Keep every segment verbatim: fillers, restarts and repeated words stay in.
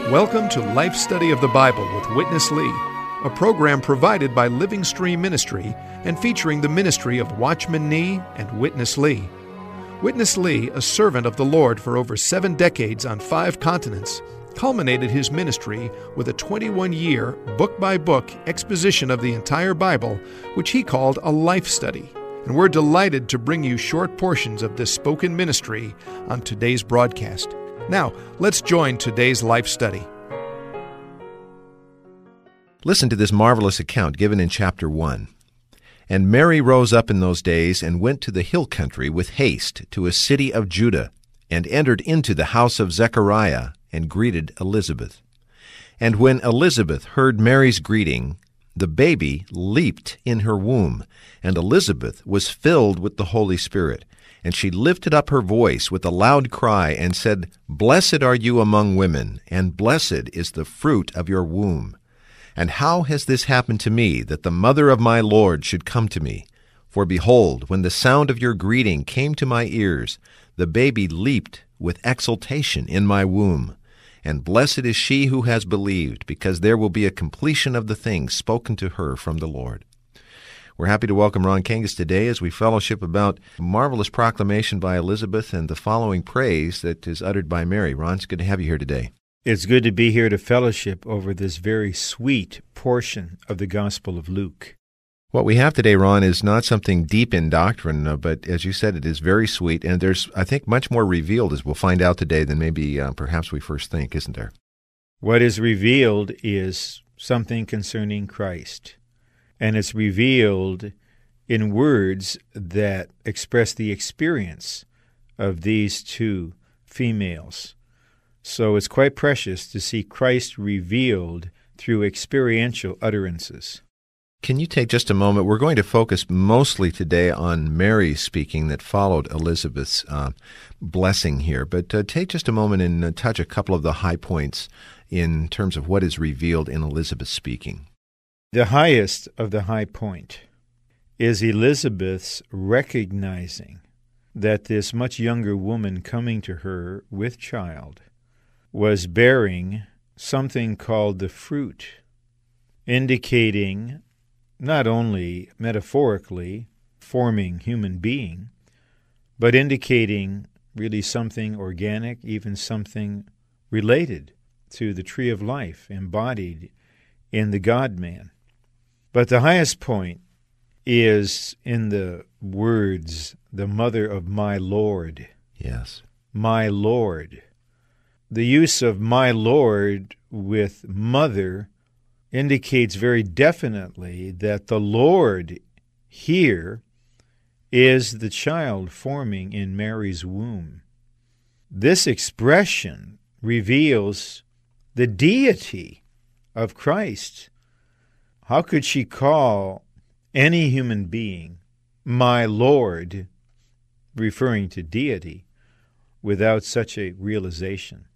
Welcome to Life Study of the Bible with Witness Lee, a program provided by Living Stream Ministry and featuring the ministry of Watchman Nee and Witness Lee. Witness Lee, a servant of the Lord for over seven decades on five continents, culminated his ministry with a twenty-one-year, book-by-book exposition of the entire Bible, which he called a life study. And we're delighted to bring you short portions of this spoken ministry on today's broadcast. Now, let's join today's life study. Listen to this marvelous account given in chapter one. And Mary rose up in those days and went to the hill country with haste to a city of Judah, and entered into the house of Zechariah, and greeted Elizabeth. And when Elizabeth heard Mary's greeting, the baby leaped in her womb, and Elizabeth was filled with the Holy Spirit. And she lifted up her voice with a loud cry and said, Blessed are you among women, and blessed is the fruit of your womb. And how has this happened to me, that the mother of my Lord should come to me? For behold, when the sound of your greeting came to my ears, the baby leaped with exultation in my womb. And blessed is she who has believed, because there will be a completion of the things spoken to her from the Lord. We're happy to welcome Ron Kangas today as we fellowship about a marvelous proclamation by Elizabeth and the following praise that is uttered by Mary. Ron, it's good to have you here today. It's good to be here to fellowship over this very sweet portion of the Gospel of Luke. What we have today, Ron, is not something deep in doctrine, uh, but as you said, it is very sweet, and there's, I think, much more revealed, as we'll find out today, than maybe uh, perhaps we first think, isn't there? What is revealed is something concerning Christ, and it's revealed in words that express the experience of these two females. So it's quite precious to see Christ revealed through experiential utterances. Can you take just a moment? We're going to focus mostly today on Mary's speaking that followed Elizabeth's uh, blessing here, but uh, take just a moment and uh, touch a couple of the high points in terms of what is revealed in Elizabeth's speaking. The highest of the high point is Elizabeth's recognizing that this much younger woman coming to her with child was bearing something called the fruit, indicating not only metaphorically forming human being, but indicating really something organic, even something related to the tree of life embodied in the God-man. But the highest point is in the words, the mother of my Lord. Yes. My Lord. The use of my Lord with mother indicates very definitely that the Lord here is the child forming in Mary's womb. This expression reveals the deity of Christ. How could she call any human being my Lord, referring to deity, without such a realization?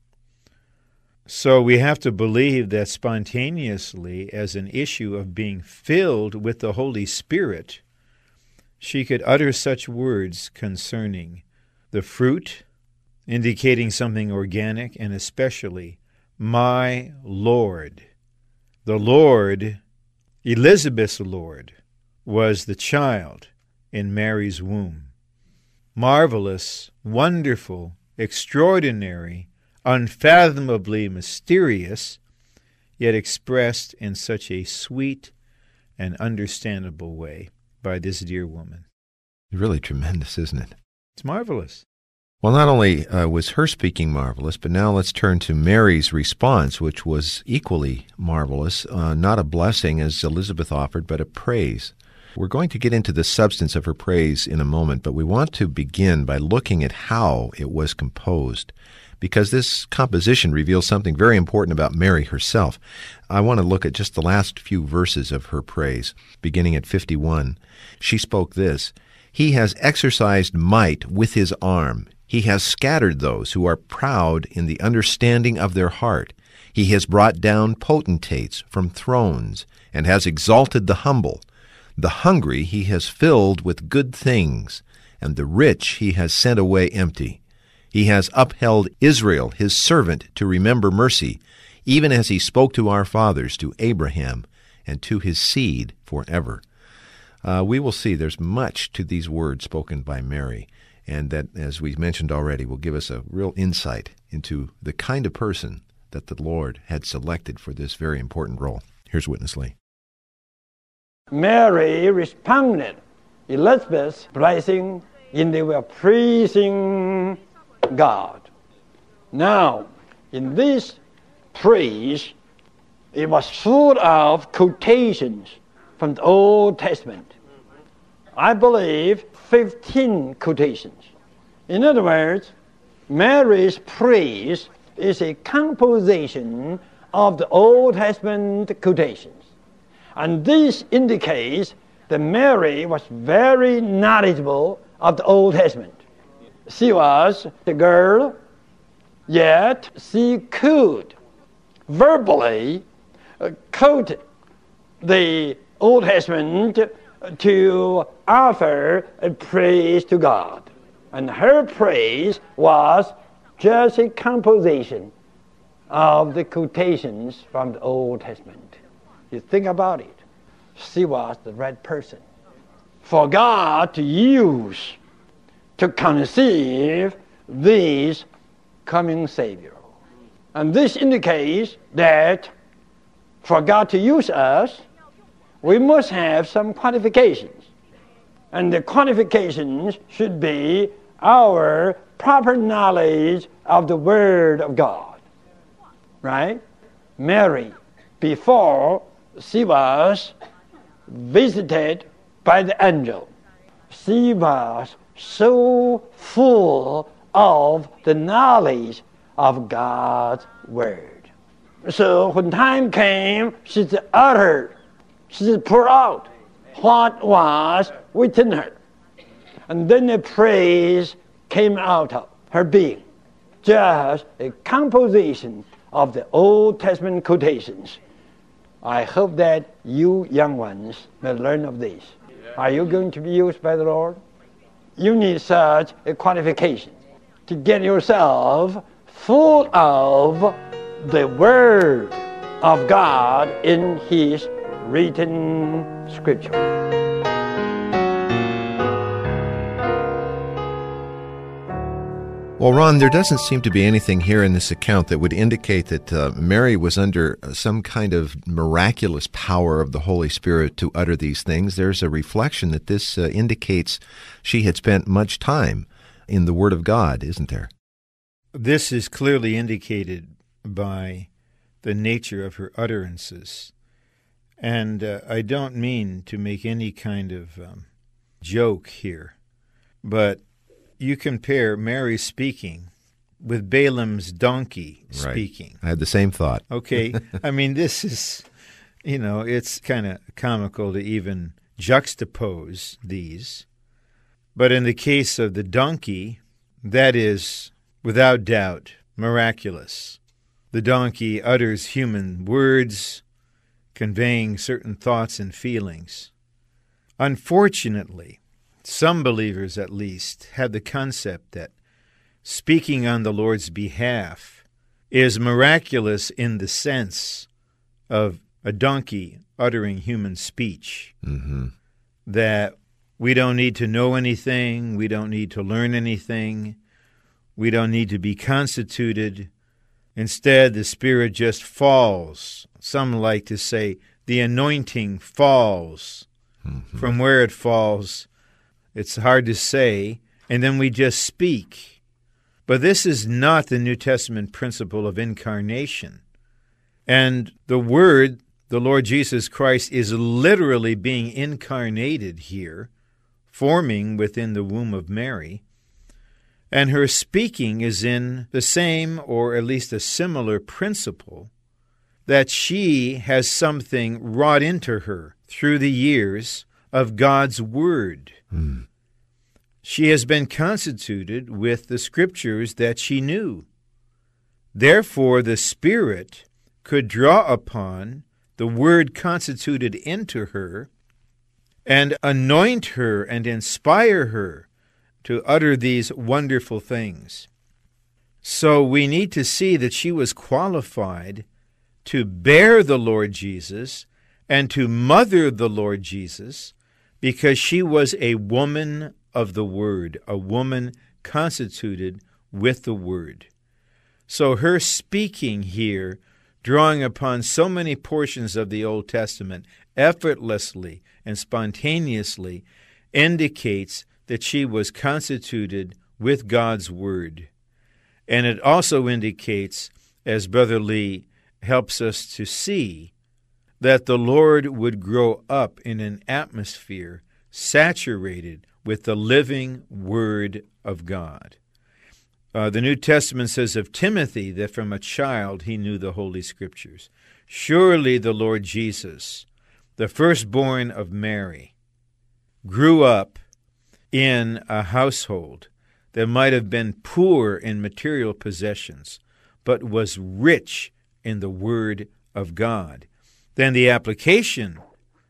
So we have to believe that spontaneously, as an issue of being filled with the Holy Spirit, she could utter such words concerning the fruit, indicating something organic, and especially, my Lord. The Lord, Elizabeth's Lord, was the child in Mary's womb. Marvelous, wonderful, extraordinary, unfathomably mysterious, yet expressed in such a sweet and understandable way by this dear woman. Really tremendous, isn't it? It's marvelous. Well, not only uh, was her speaking marvelous, but now let's turn to Mary's response, which was equally marvelous, uh, not a blessing as Elizabeth offered, but a praise. We're going to get into the substance of her praise in a moment, but we want to begin by looking at how it was composed, because this composition reveals something very important about Mary herself. I want to look at just the last few verses of her praise, beginning at fifty-one. She spoke this, He has exercised might with his arm. He has scattered those who are proud in the understanding of their heart. He has brought down potentates from thrones and has exalted the humble. The hungry he has filled with good things, and the rich he has sent away empty. He has upheld Israel, his servant, to remember mercy, even as he spoke to our fathers, to Abraham, and to his seed forever. Uh, we will see there's much to these words spoken by Mary, and that, as we mentioned already, will give us a real insight into the kind of person that the Lord had selected for this very important role. Here's Witness Lee. Mary responded Elizabeth's blessing, and they were praising God. Now, in this praise, it was full of quotations from the Old Testament. I believe fifteen quotations. In other words, Mary's praise is a composition of the Old Testament quotations. And this indicates that Mary was very knowledgeable of the Old Testament. She was a girl, yet she could verbally uh, quote the Old Testament to offer a praise to God. And her praise was just a composition of the quotations from the Old Testament. You think about it. She was the right person for God to use to conceive this coming Savior. And this indicates that for God to use us, we must have some qualifications. And the qualifications should be our proper knowledge of the Word of God. Right? Mary, before she was visited by the angel, she was so full of the knowledge of God's Word. So when time came, she uttered, she poured out what was within her. And then the praise came out of her being, just a composition of the Old Testament quotations. I hope that you young ones may learn of this. Are you going to be used by the Lord? You need such a qualification to get yourself full of the Word of God in His written Scripture. Well, Ron, there doesn't seem to be anything here in this account that would indicate that uh, Mary was under some kind of miraculous power of the Holy Spirit to utter these things. There's a reflection that this uh, indicates she had spent much time in the Word of God, isn't there? This is clearly indicated by the nature of her utterances. And uh, I don't mean to make any kind of um, joke here, but you compare Mary speaking with Balaam's donkey Right. speaking. I had the same thought. Okay, I mean, this is, you know, it's kind of comical to even juxtapose these. But in the case of the donkey, that is, without doubt, miraculous. The donkey utters human words, conveying certain thoughts and feelings. Unfortunately, some believers, at least, have the concept that speaking on the Lord's behalf is miraculous in the sense of a donkey uttering human speech. Mm-hmm. That we don't need to know anything, we don't need to learn anything, we don't need to be constituted. Instead, the Spirit just falls. Some like to say the anointing falls. Mm-hmm. From where it falls, it's hard to say, and then we just speak. But this is not the New Testament principle of incarnation. And the Word, the Lord Jesus Christ, is literally being incarnated here, forming within the womb of Mary. And her speaking is in the same, or at least a similar principle, that she has something wrought into her through the years of God's Word. Mm. She has been constituted with the Scriptures that she knew. Therefore, the Spirit could draw upon the Word constituted into her and anoint her and inspire her to utter these wonderful things. So we need to see that she was qualified to bear the Lord Jesus and to mother the Lord Jesus because she was a woman of the Word, a woman constituted with the Word. So her speaking here, drawing upon so many portions of the Old Testament effortlessly and spontaneously, indicates that she was constituted with God's Word. And it also indicates, as Brother Lee helps us to see, that the Lord would grow up in an atmosphere saturated with the living Word of God. Uh, the New Testament says of Timothy that from a child he knew the Holy Scriptures. Surely the Lord Jesus, the firstborn of Mary, grew up in a household that might have been poor in material possessions, but was rich in the Word of God. Then the application,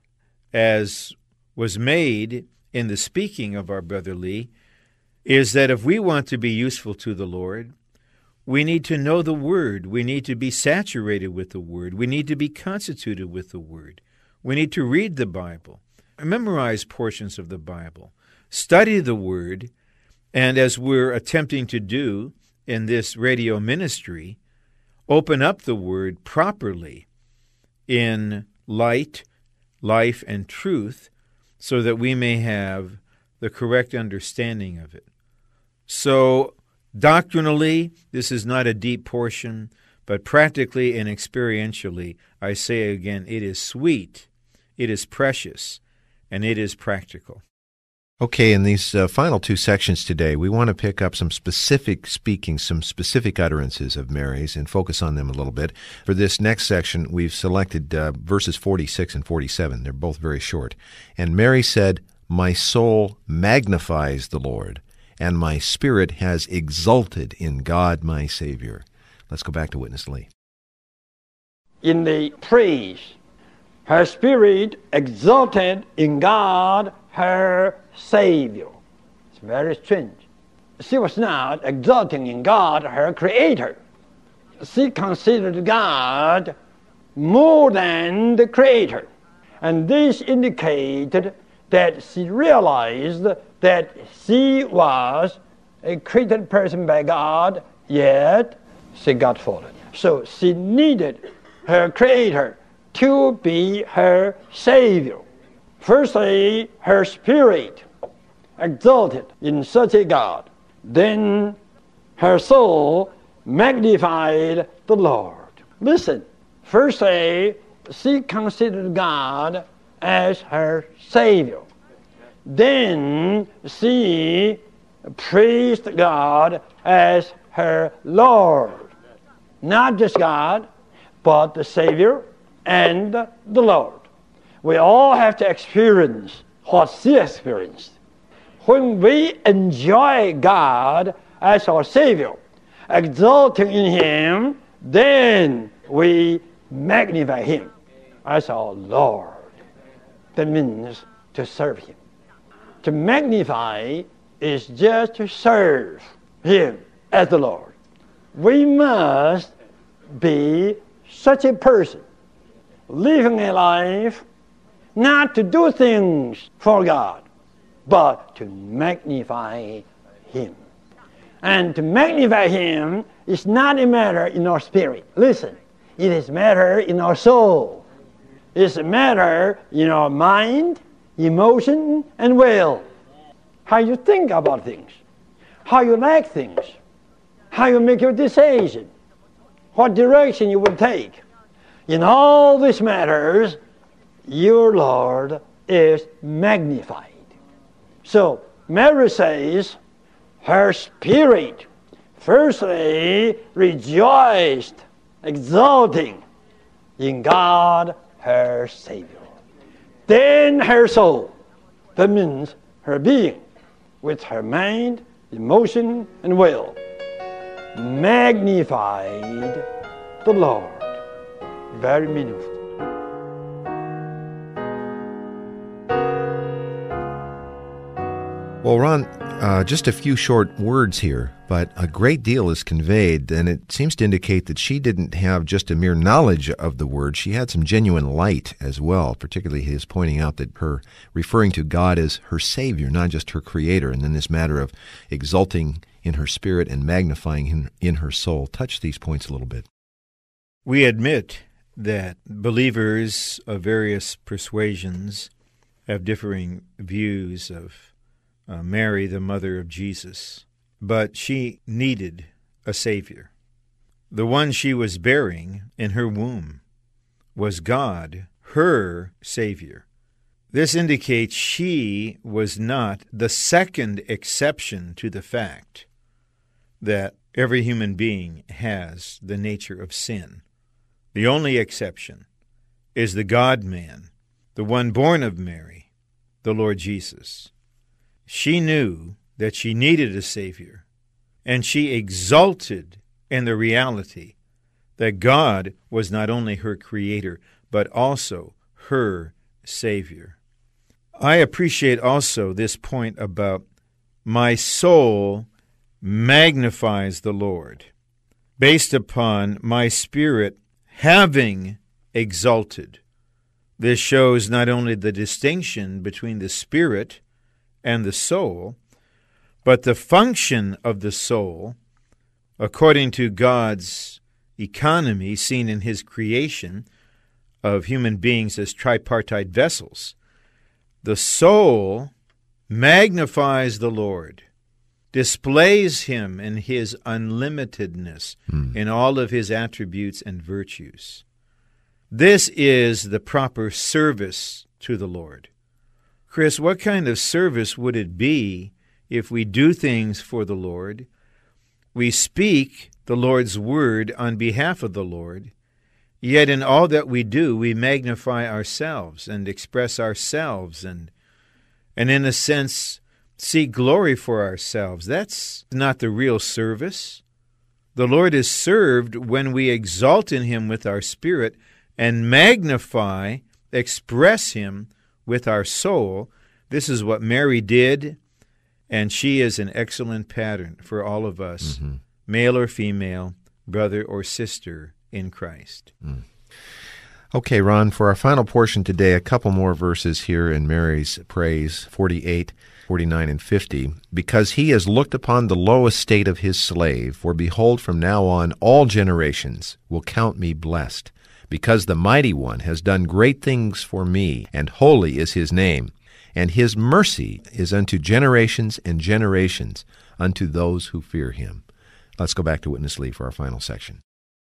as was made in the speaking of our Brother Lee, is that if we want to be useful to the Lord, we need to know the Word. We need to be saturated with the Word. We need to be constituted with the Word. We need to read the Bible, memorize portions of the Bible, study the Word, and as we're attempting to do in this radio ministry, open up the Word properly in light, life, and truth so that we may have the correct understanding of it. So, doctrinally, this is not a deep portion, but practically and experientially, I say again, it is sweet, it is precious, and it is practical. Okay, in these uh, final two sections today, we want to pick up some specific speaking, some specific utterances of Mary's and focus on them a little bit. For this next section, we've selected uh, verses forty-six and forty-seven. They're both very short. And Mary said, "My soul magnifies the Lord, and my spirit has exulted in God my Savior." Let's go back to Witness Lee. In the praise, her spirit exulted in God, her Savior. It's very strange. She was not exulting in God, her Creator. She considered God more than the Creator. And this indicated that she realized that she was a created person by God, yet she got fallen. So she needed her Creator to be her Savior. Firstly, her spirit exalted in such a God. Then her soul magnified the Lord. Listen, firstly, she considered God as her Savior. Then she praised God as her Lord. Not just God, but the Savior and the Lord. We all have to experience what she experienced. When we enjoy God as our Savior, exalting in Him, then we magnify Him as our Lord. That means to serve Him. To magnify is just to serve Him as the Lord. We must be such a person, living a life not to do things for God, but to magnify Him. And to magnify Him is not a matter in our spirit. Listen, it is a matter in our soul. It's a matter in our mind, emotion, and will. How you think about things, how you like things, how you make your decision, what direction you will take. In all these matters, your Lord is magnified. So, Mary says, her spirit firstly rejoiced, exulting in God, her Savior. Then her soul, that means her being, with her mind, emotion, and will, magnified the Lord. Very meaningful. Well, Ron, uh, just a few short words here, but a great deal is conveyed, and it seems to indicate that she didn't have just a mere knowledge of the Word. She had some genuine light as well, particularly his pointing out that her referring to God as her Savior, not just her Creator, and then this matter of exulting in her spirit and magnifying him in her soul. Touch these points a little bit. We admit that believers of various persuasions have differing views of Uh, Mary, the mother of Jesus, but she needed a Savior. The one she was bearing in her womb was God, her Savior. This indicates she was not the second exception to the fact that every human being has the nature of sin. The only exception is the God-man, the one born of Mary, the Lord Jesus. She knew that she needed a Savior, and she exulted in the reality that God was not only her Creator, but also her Savior. I appreciate also this point about my soul magnifies the Lord, based upon my spirit having exulted. This shows not only the distinction between the spirit and the soul, but the function of the soul, according to God's economy seen in His creation of human beings as tripartite vessels. The soul magnifies the Lord, displays Him in His unlimitedness, mm. in all of His attributes and virtues. This is the proper service to the Lord. Chris, what kind of service would it be if we do things for the Lord, we speak the Lord's word on behalf of the Lord, yet in all that we do we magnify ourselves and express ourselves and, and in a sense, seek glory for ourselves? That's not the real service. The Lord is served when we exalt in Him with our spirit and magnify, express Him with our soul. This is what Mary did, and she is an excellent pattern for all of us, mm-hmm. male or female, brother or sister in Christ. Mm. Okay, Ron, for our final portion today, a couple more verses here in Mary's praise, forty-eight, forty-nine, and fifty. Because He has looked upon the low estate of His slave, for behold, from now on all generations will count me blessed. Because the Mighty One has done great things for me, and holy is His name, and His mercy is unto generations and generations, unto those who fear Him. Let's go back to Witness Lee for our final section.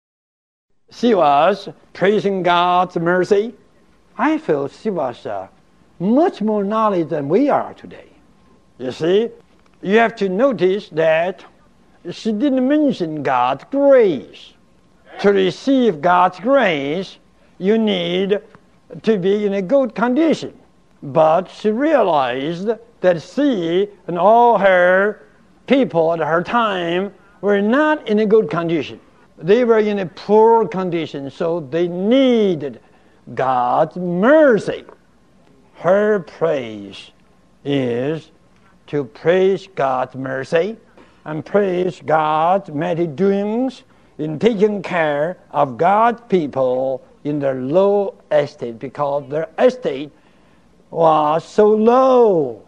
She was praising God's mercy. I feel she was uh, much more knowledge than we are today. You see, you have to notice that she didn't mention God's grace. To receive God's grace, you need to be in a good condition. But she realized that she and all her people at her time were not in a good condition. They were in a poor condition, so they needed God's mercy. Her praise is to praise God's mercy and praise God's mighty doings in taking care of God's people in their low estate, because their estate was so low.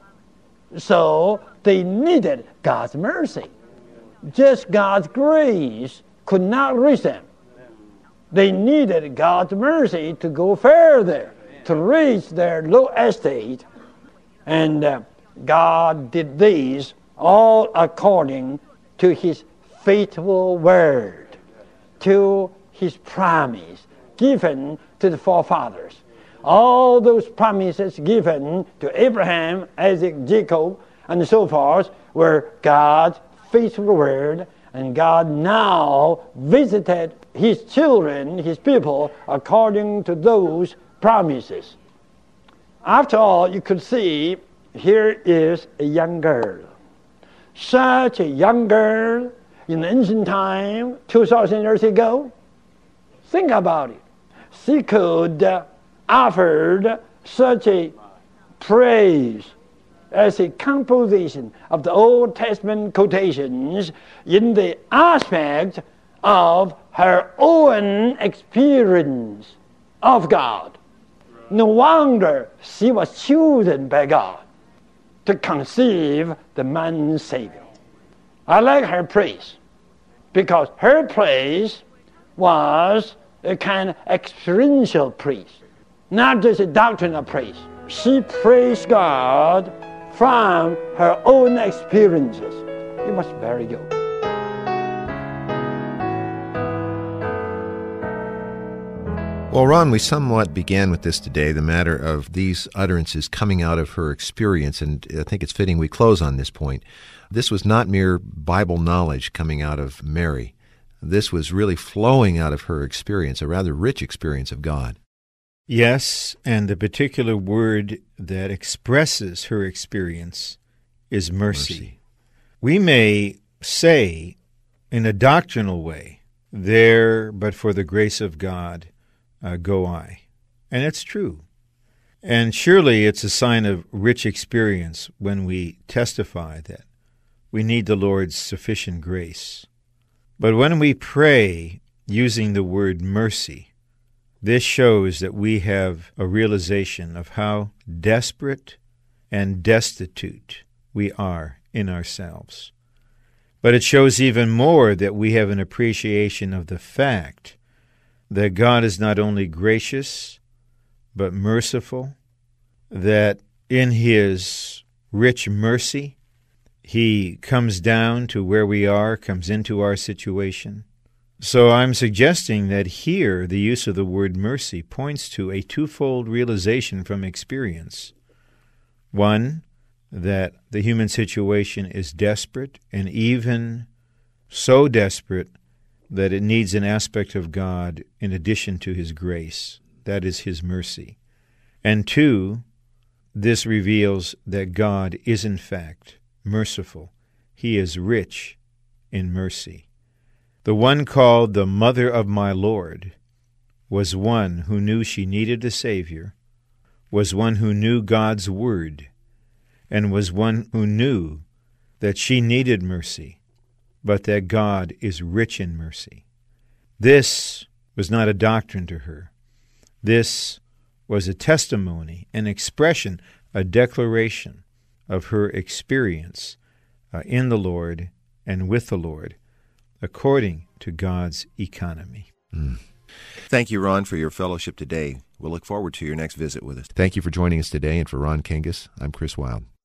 So they needed God's mercy. Just God's grace could not reach them. They needed God's mercy to go further, to reach their low estate. And uh, God did these all according to His faithful word, to His promise given to the forefathers. All those promises given to Abraham, Isaac, Jacob, and so forth were God's faithful word, and God now visited His children, His people, according to those promises. After all, you could see here is a young girl. Such a young girl in ancient time, two thousand years ago. Think about it. She could uh, offer such a praise as a composition of the Old Testament quotations in the aspect of her own experience of God. No wonder she was chosen by God to conceive the man Savior. I like her praise because her praise was a kind of experiential praise, not just a doctrinal praise. She praised God from her own experiences. It was very good. Well, Ron, we somewhat began with this today, the matter of these utterances coming out of her experience, and I think it's fitting we close on this point. This was not mere Bible knowledge coming out of Mary. This was really flowing out of her experience, a rather rich experience of God. Yes, and the particular word that expresses her experience is mercy. mercy. We may say, in a doctrinal way, there, but for the grace of God, uh, go I. And it's true. And surely it's a sign of rich experience when we testify that we need the Lord's sufficient grace. But when we pray using the word mercy, this shows that we have a realization of how desperate and destitute we are in ourselves. But it shows even more that we have an appreciation of the fact that God is not only gracious, but merciful, that in His rich mercy, He comes down to where we are, comes into our situation. So I'm suggesting that here the use of the word mercy points to a twofold realization from experience. One, that the human situation is desperate, and even so desperate that it needs an aspect of God in addition to His grace. That is His mercy. And two, this reveals that God is in fact merciful. He is rich in mercy. The one called the Mother of my Lord was one who knew she needed a Savior, was one who knew God's Word, and was one who knew that she needed mercy, but that God is rich in mercy. This was not a doctrine to her. This was a testimony, an expression, a declaration of her experience uh, in the Lord and with the Lord, according to God's economy. Mm. Thank you, Ron, for your fellowship today. We'll look forward to your next visit with us. Thank you for joining us today, and for Ron Kangas, I'm Chris Wilde.